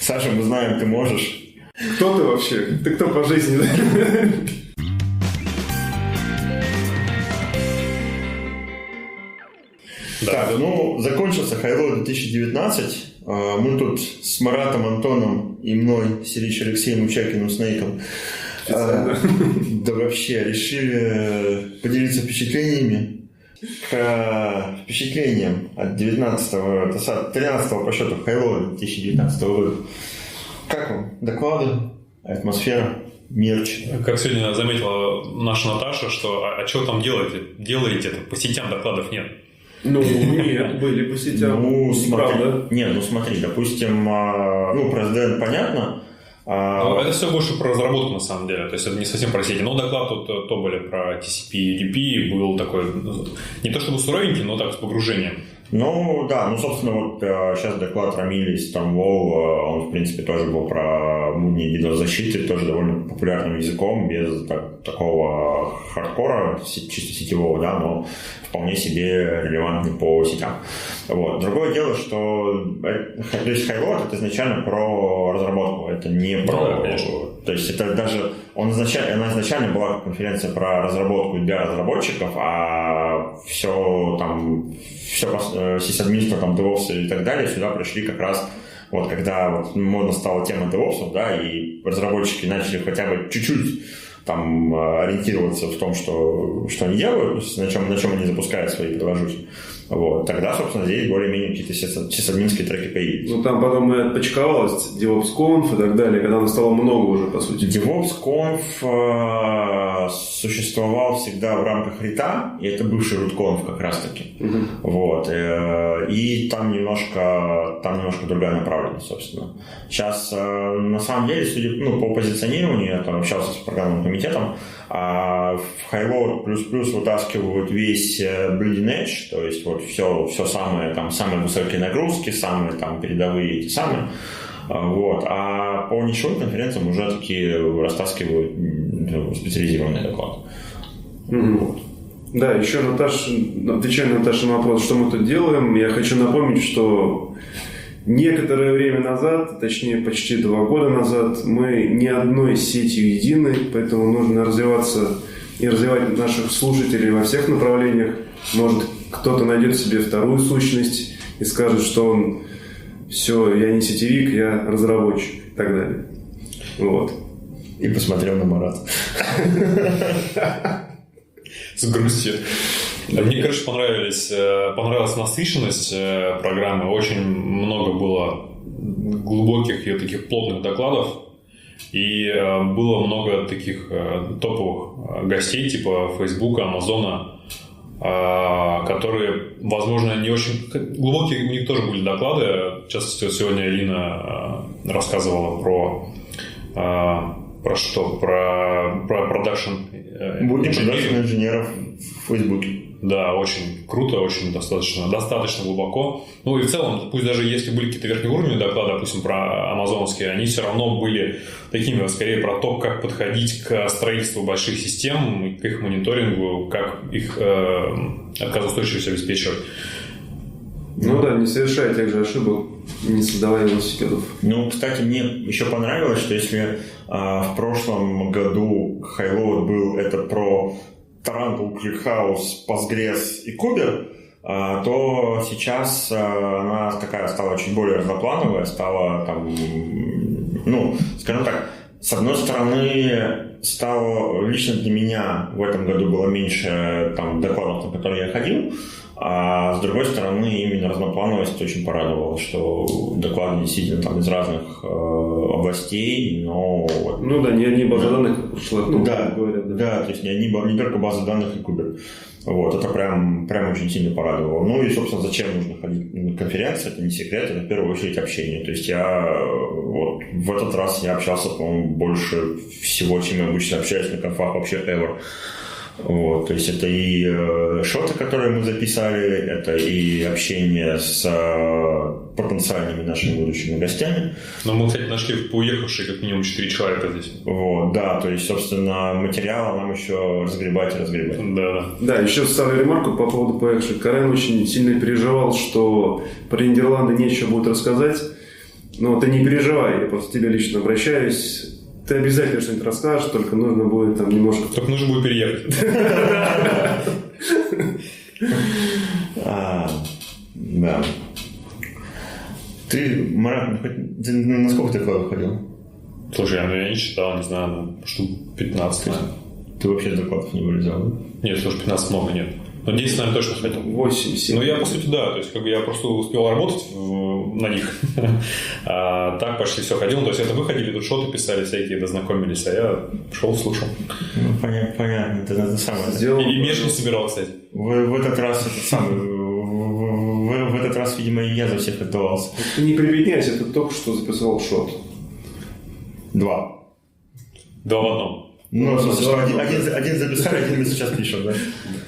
Саша, мы знаем, ты можешь. Кто ты вообще? Ты кто по жизни? Так, закончился Halo 2019. Мы тут с Маратом Антоном и мной, Сирич Алексеем Учакиным Снейком, да вообще решили поделиться впечатлениями. К впечатлениям от 13 по счету Halo 2019 года. Как вам? Доклады? Атмосфера? Мерч? Как сегодня заметила наша Наташа, что что там делаете? Делаете-то? По сетям докладов нет. Нет, были по сетям. Смотри, допустим, про SDN понятно. Это все больше про разработку, на самом деле. То есть это не совсем про сети. Но доклад тут то были про TCP и UDP. Был такой, не то чтобы суровенький, но так с погружением. Собственно, сейчас доклад Рамиля из Stonewall, он, в принципе, тоже был про DDoS-защиты, тоже довольно популярным языком, без такого хардкора, чисто сетевого, да, но вполне себе релевантный по сетям. Вот. Другое дело, что то есть Halo это изначально про разработку, это не про... То есть это даже... Она изначально была конференция про разработку для разработчиков, а все сисадминство, DevOps и так далее сюда пришли как раз когда модно стала тема DevOps, да, и разработчики начали хотя бы чуть-чуть ориентироваться в том, что они делают, на чем они запускают свои приложухи. Вот. Тогда, собственно, здесь более-менее какие-то сисадминские треки появились. Там потом и отпочковалось DevOps.conf и так далее, когда стало много уже, по сути. DevOps.conf существовал всегда в рамках рита, и это бывший root.conf как раз-таки. Вот. И там немножко другая направленность, собственно. Сейчас, на самом деле, судя по позиционированию, я там общался с программным комитетом, в Halo++ вытаскивают весь Bleeding Edge, то есть все самые высокие нагрузки, самые передовые эти самые. Вот. А по нишевым конференциям уже такие растаскивают специализированные доклады. Вот. Да, еще отвечая на Наташу на вопрос, что мы тут делаем, я хочу напомнить, что некоторое время назад, точнее почти 2 года назад, мы не одной сетью едины, поэтому нужно развиваться и развивать наших слушателей во всех направлениях. Может, кто-то найдет себе вторую сущность и скажет, что он все, я не сетевик, я разработчик и так далее. Вот. И посмотрел на Марата. С грустью. Мне, понравилась насыщенность программы. Очень много было глубоких и таких плотных докладов. И было много таких топовых гостей, типа Фейсбука, Амазона, которые, возможно, не очень глубокие. У них тоже были доклады. В частности, сегодня Ирина рассказывала про продакшн инженеров в Фейсбуке. Да, очень круто, очень достаточно глубоко. И в целом, пусть даже если были какие-то верхнеуровневые доклады, допустим, про амазоновские, они все равно были такими, скорее, про то, как подходить к строительству больших систем, к их мониторингу, как их отказоустойчивость обеспечивать. Не совершая тех же ошибок, не создавая велосипедов. Кстати, мне еще понравилось, что если в прошлом году Halo был это про Tarantul, ClickHouse, Postgres и Kuber, то сейчас она такая стала чуть более разноплановая, стала скажем так, с одной стороны, стало лично для меня в этом году было меньше докладов, на которые я ходил, а с другой стороны, именно разноплановость очень порадовала, что доклады действительно из разных областей, но... не одни базы данных, как прошло, говорят. Да, то есть не только базы данных и Кубер. Вот, это прям очень сильно порадовало. И, собственно, зачем нужно ходить на конференции, это не секрет, это в первую очередь общение. То есть в этот раз я общался, по-моему, больше всего, чем я обычно общаюсь на конфах вообще ever. Вот, то есть это и шоты, которые мы записали, это и общение с потенциальными нашими будущими гостями. Но мы, кстати, нашли поуехавшие как минимум 4 человека здесь. Вот, да, то есть, собственно, материал нам еще разгребать. Да, еще вставлю ремарку по поводу поехавших. Карен очень сильно переживал, что про Нидерланды нечего будет рассказать. Но ты не переживай, я просто к тебе лично обращаюсь. Ты обязательно что-нибудь расскажешь, только нужно будет там немножко... Только нужно будет переехать. Да. Ты, Марат, на сколько ты докладов ходил? Слушай, я не считал, не знаю, штук 15. Ты вообще докладов не вылезал, да? Нет, слушай, 15 много нет. Но 10, наверное, точно ходил. 8-7. Ну, я, по сути, да. То есть, как бы я просто успел работать на них. А так почти все ходил. То есть, это вы ходили, тут шоты писали всякие, дознакомились, а я шел, слушал. Ну, понятно. Это самое. И между не собирал, кстати. В этот раз этот самый... В этот раз, видимо, и я за всех отдавался. Ты не прибедняйся, ты только что записал шот. 2 в одном. Ну, один записали, один мы сейчас пишем, да?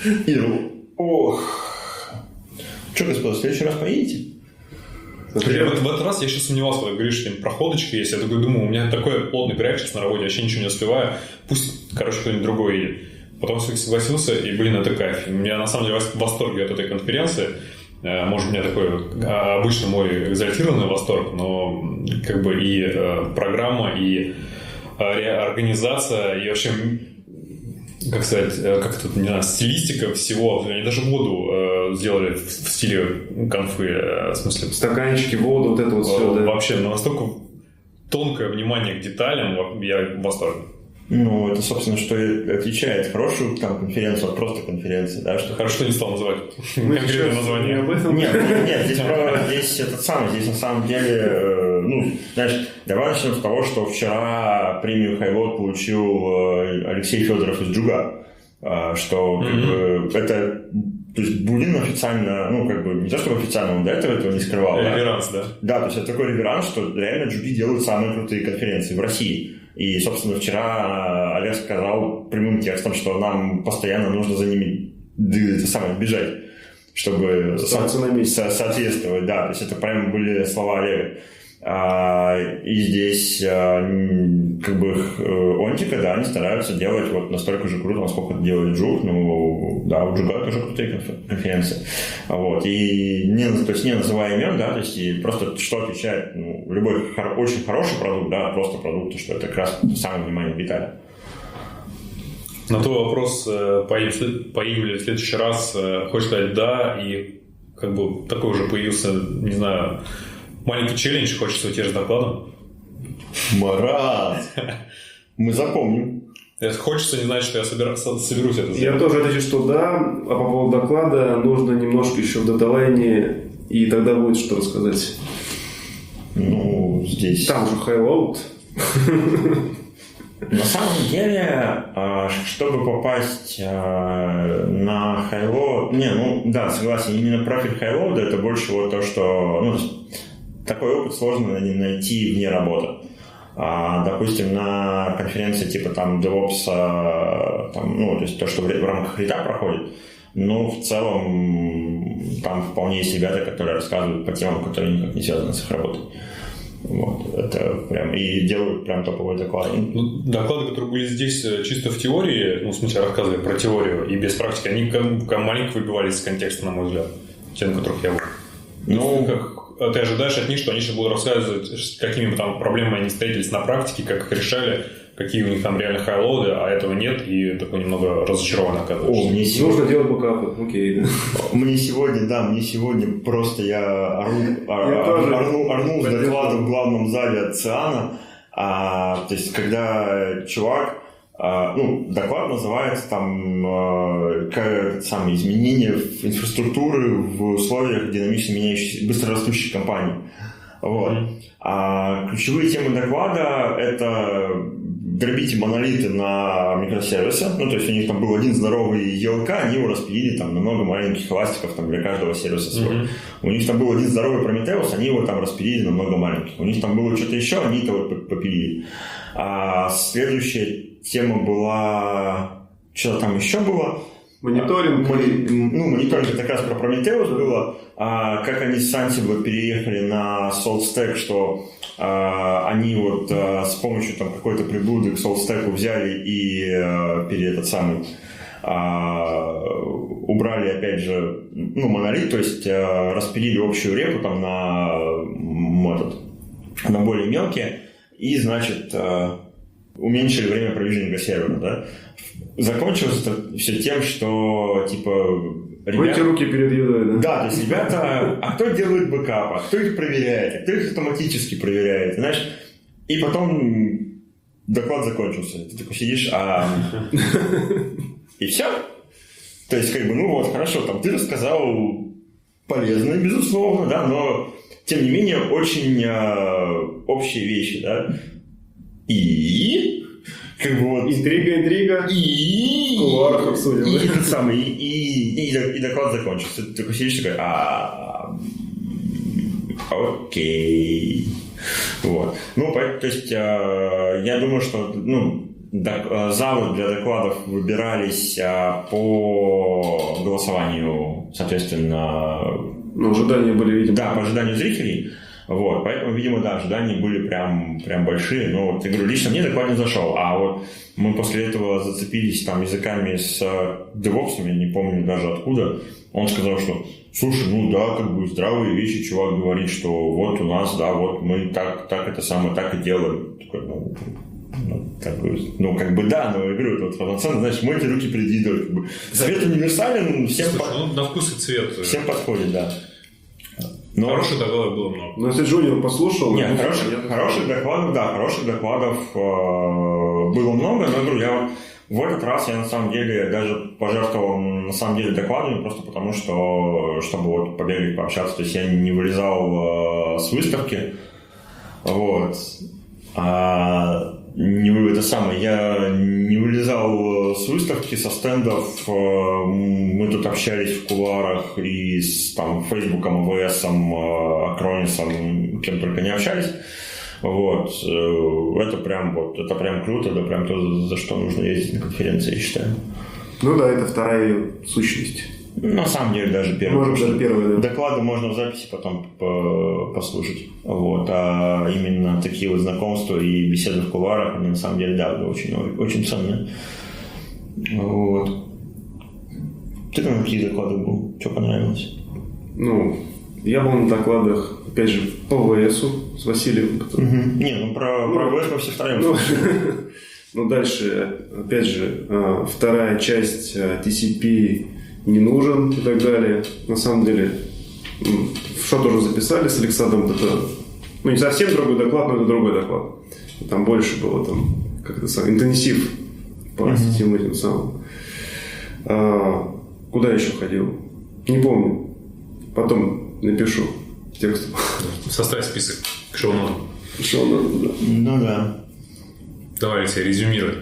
Ох. Что, господа, в следующий раз поедете? В этот раз я еще сомневался, когда говоришь, что проходочка есть. Я такой думаю, у меня такой плотный график сейчас на работе, вообще ничего не успеваю. Пусть, кто-нибудь другой едет. Потом все-таки согласился, и, это кайф. У меня, на самом деле, в восторге от этой конференции. Может, у меня такой обычно мой экзальтированный восторг, но как бы и программа, и организация, и вообще, как сказать, не знаю, стилистика всего. Они даже воду сделали в стиле конфы, в смысле. Стаканчики, воду, вот это вот все, да. Вообще, настолько тонкое внимание к деталям, я в восторге. Ну, это, собственно, что и отличает хорошую там конференцию от просто конференции, да, что... Хорошо, не стал называть конкретное название. Нет, здесь на самом деле, знаешь, давай начнем с того, что вчера премию Highload получил Алексей Федоров из Джуга, что как бы это... То есть Бунин официально, не то чтобы официально, он до этого не скрывал. Реверанс, да? Да, то есть это такой реверанс, что реально Джуги делают самые крутые конференции в России. И, собственно, вчера Олег сказал прямым текстом, что нам постоянно нужно за ними бежать, чтобы соответствовать. Да, то есть это прямо были слова Олега. И здесь Онтика, да, они стараются делать вот настолько же круто, насколько это делает Джуг. Ну, да, у Джуга тоже крутые конференции. Вот. И не называя имен, да, то есть и просто что отличает любой очень хороший продукт, да, просто продукт, что это как раз самое внимание к деталям. На твой вопрос, поедем ли в следующий раз, хочешь сказать да, и как бы такой уже появился, не знаю, маленький челлендж, хочется уйти с докладом. Марат! Мы запомним. Хочется не знать, что я соберусь это сделать. Я тоже отвечу, что да, а по поводу доклада нужно немножко еще в даталайне, и тогда будет что рассказать. Ну, здесь... Там же Highload. На самом деле, чтобы попасть на Highload... согласен, именно профиль Highload это больше вот то, что... такой опыт сложно найти вне работы. Допустим, на конференции типа там DevOps, то есть то, что в рамках рита проходит, в целом там вполне есть ребята, которые рассказывают по темам, которые никак не связаны с их работой. Вот, это прям и делают прям топовые доклады. Доклады, которые были здесь чисто в теории, в смысле рассказывали про теорию и без практики, они маленько выбивались из контекста, на мой взгляд, те, на которых я был. Ты ожидаешь от них, что они сейчас будут рассказывать, с какими там проблемами они встретились на практике, как их решали, какие у них там реально хайлоуды, а этого нет, и такой немного разочарован оказываешься. Нужно делать бэкапы, окей. Мне сегодня просто я орнул с докладом в главном зале от Циана, то есть когда чувак, доклад называется изменения инфраструктуры в условиях динамично меняющейся, быстрорастущей компании. Вот. А ключевые темы доклада это дробите монолиты на микросервисы. То есть у них там был один здоровый ELK, они его распилили на много маленьких эластиков для каждого сервиса свой. У них там был один здоровый Prometheus, они его там распилили на много маленьких. У них там было что-то еще, они это попилили. А следующая тема была... Что там еще было? Мониторинг. Мониторинг это как раз про Prometheus было. Как они с Ansible переехали на SaltStack, что они с помощью какой-то приблуды к SaltStack взяли и убрали опять же монолит, то есть распилили общую репу на на более мелкие, и, значит, уменьшили время провижения сервера, да. Закончилось это все тем, что, типа, Мойте руки перед едой, да? Да, то есть ребята, а кто делает бэкап, а кто их проверяет, а кто их автоматически проверяет, знаешь, и потом доклад закончился, ты такой сидишь, и все. То есть, как бы, ну вот, хорошо, там ты рассказал полезно, безусловно, да, но, тем не менее, очень общие вещи, да, и... Как бы вот... Интрига. И... В кулуарах обсудим. И тот самый, и доклад закончился. Ты такой сидишь такой, окей. Вот. Ну, то есть, я думаю, что, залы для докладов выбирались по голосованию, соответственно... Ну, ожидания были, видимо. Да, по ожиданию зрителей. Вот, поэтому, видимо, да, ожидания были прям большие. Но вот, я говорю, лично мне доклад не зашел. А вот мы после этого зацепились там языками с DevOps, я не помню даже откуда. Он сказал, что, слушай, ну да, как бы здравые вещи, чувак говорит, что вот у нас, да, вот мы так это самое, так и делаем. Такой, как бы да, но я говорю, это вот полноценно, знаешь, мойте руки перед едой. Как бы. Цвет универсален, всем, на вкус и цвет. Всем подходит, да. Но... Хороших докладов было много. Но если Джуниор послушал... Нет, хороших докладов было много, но, говорю, я в этот раз я на самом деле даже пожертвовал на самом деле докладами, просто потому что, чтобы вот побегать, пообщаться, то есть я не вылезал с выставки, вот, я не вылезал с выставки, со стендов, мы тут общались в кулуарах и с там, Фейсбуком, АВСом, Акронисом, кем только не общались. Вот. Это прям круто, это прям то, за что нужно ездить на конференции, я считаю. Ну да, это вторая сущность. На самом деле даже первая. Может, даже первая, да. Доклады можно в записи потом послушать. Вот. А именно такие вот знакомства и беседы в кулуарах, они на самом деле, да, очень, очень ценные. Вот. Ты там какие доклады был? Что понравилось? Ну, я был на докладах, опять же, по ВСу с Василием. Не, про ВС мы все втроем. Ну, дальше, опять же, вторая часть TCP не нужен и так далее. На самом деле, что тоже записали с Александром, это, не совсем другой доклад, но это другой доклад. Там больше было интенсив по всем этим самым. Куда еще ходил? Не помню. Потом напишу текст. Составь список к шоу-нотам. Шоу-нотам, да. Ну да. Давай, Алексей, резюмируй.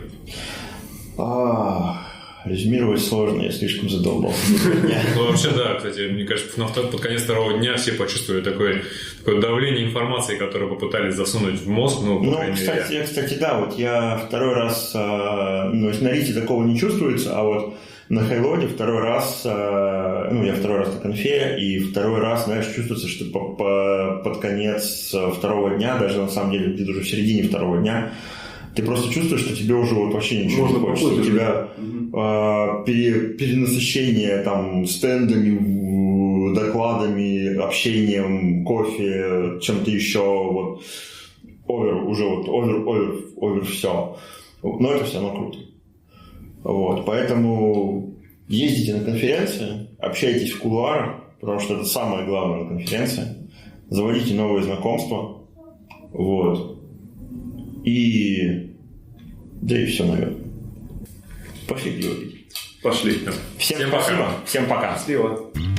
Резюмировать сложно, я слишком задолбался. Ну, вообще, да, кстати, мне кажется, под конец второго дня все почувствовали такое давление информации, которую попытались засунуть в мозг. Кстати, да, вот я второй раз, на Рите такого не чувствуется, а вот на Хайлоде второй раз, я второй раз на конфе, и второй раз, знаешь, чувствуется, что под конец второго дня, даже на самом деле где-то уже в середине второго дня, ты просто чувствуешь, что тебе уже вот вообще ничего не хочется. У тебя перенасыщение там стендами, докладами, общением, кофе, чем-то еще, вот, овер все. Но это все равно круто. Вот, поэтому ездите на конференции, общайтесь в кулуарах, потому что это самое главное на конференции. Заводите новые знакомства. Вот. И все, наверное. Пошли пиво пить. Пошли. Всем спасибо. Всем пока. Счастливо.